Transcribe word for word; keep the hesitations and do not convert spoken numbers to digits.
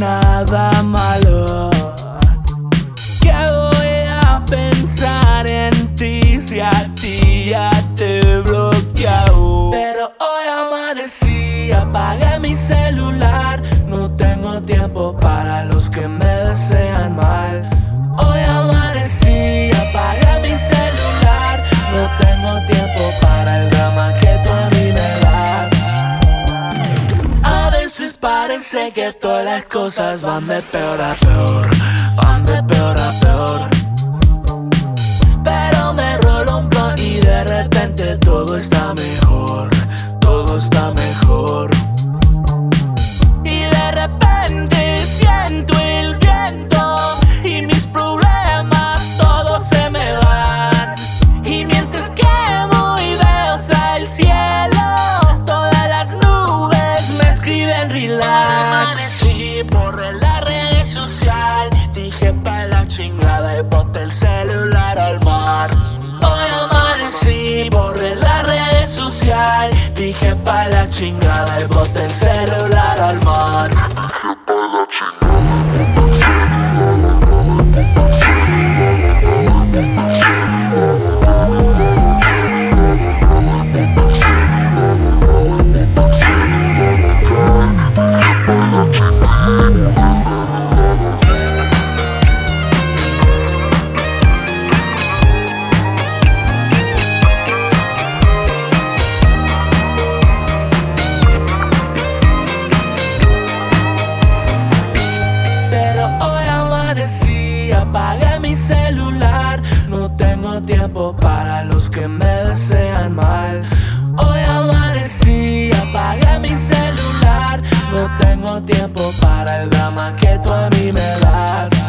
nada malo. ¿Qué voy a pensar en ti si a ti ya te he bloqueado? Pero hoy amanecí, apagué mi celular. No tengo tiempo para los que me desean mal. Hoy amanecí, apagué mi celular. No tengo tiempo para el drama que tú a mí me das. A veces parece que todas las cosas van de peor a peor, van de peor a peor. Pero me rolo un blunt y de repente todo está mejor, todo está mejor. Y de repente siento el viento y mis problemas todos se me van. Y mientras quemo y veo hacia el cielo, todas las nubes me escriben relax. Amanecí, borré la red social, dije pa' la chingada y boté el celular al mar. Hoy amanecí, borré la red social, dije pa' la chingada y boté el celular al mar. Apagué mi celular, no tengo tiempo para los que me desean mal. Hoy amanecí, apagué mi celular, no tengo tiempo para el drama que tú a mí me das.